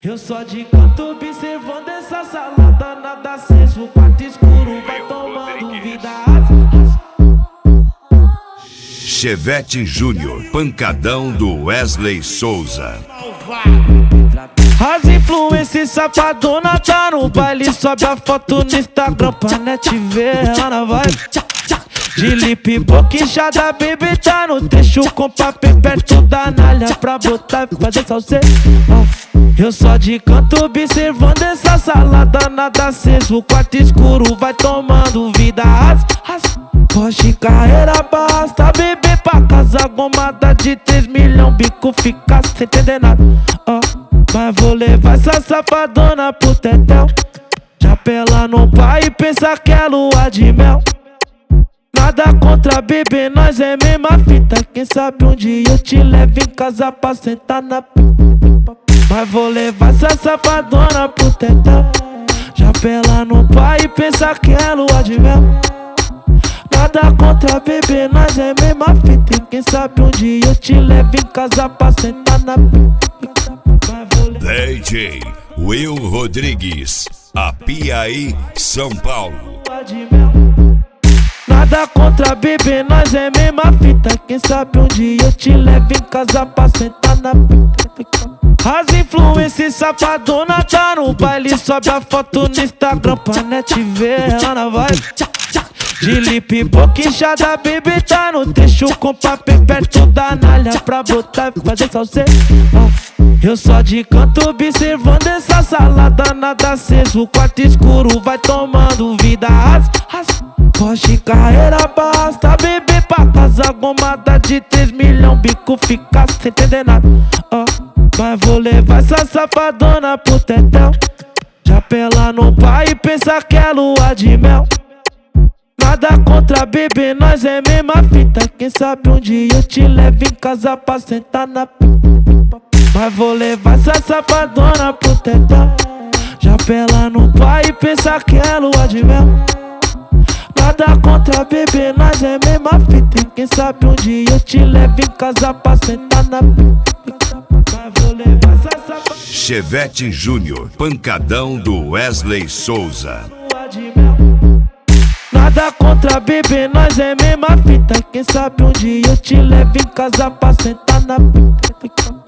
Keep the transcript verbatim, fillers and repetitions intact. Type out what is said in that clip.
Eu só de canto observando essa salada, nada senso, quarto escuro, vai tomando vida. Chevette Júnior, pancadão do Wesley Souza. As influências safadona tá no baile, sobe a foto no Instagram pra net ver ela na vibe. De lip boquinchada, baby tá no trecho com papel perto da nalha pra botar e fazer salse. Eu só de canto observando essa salada, nada aceso, o quarto escuro vai tomando vida. Porsche carreira basta, bebê pra casa, gomada de três milhões, bico fica sem entender nada. Oh, mas vou levar essa safadona pro tetel, chapela no pai e pensa que é lua de mel. Nada contra bebê, nós é mesma fita, quem sabe um dia eu te levo em casa pra sentar na pipa. Mas vou levar essa safadona pro tetel, chapela no pai e pensa que é lua de mel. Nada contra bebê, nós é mesma fita, quem sabe um dia eu te levo em casa pra sentar na pipa. D J Will Rodrigues, Apiaí, São Paulo. Nada contra bebê, nós é mesma fita, quem sabe um dia eu te levo em casa pra sentar na pica. As influências safadona tá no baile, sobe a foto no Instagram pra net ver ela na vibe. De lip boquinchada, baby tá no trecho com papel perto da nalha pra botar e fazer salse. Eu só de canto observando essa salada, nada aceso, o quarto escuro vai tomando vida. Porsche carreira basta, bebê pra casa, gomada de três milhões, bico fica sem entender nada. Oh, mas vou levar essa safadona pro tetel, chapela no pai e pensa que é lua de mel. Nada contra bebê, nós é mesma fita, quem sabe um dia eu te levo em casa pra sentar na pipa. Mas vou levar essa safadona pro tetel, chapela no pai e pensa que é lua de mel. Nada contra bebê, nós é mesma fita, quem sabe um dia eu te levo em casa pra sentar na pipa. Mas vou levar essa safadona. Chevette Júnior, pancadão do Wesley Souza. Nada contra bebê, nós é mesma fita, quem sabe um dia eu te levo em casa pra sentar na pica.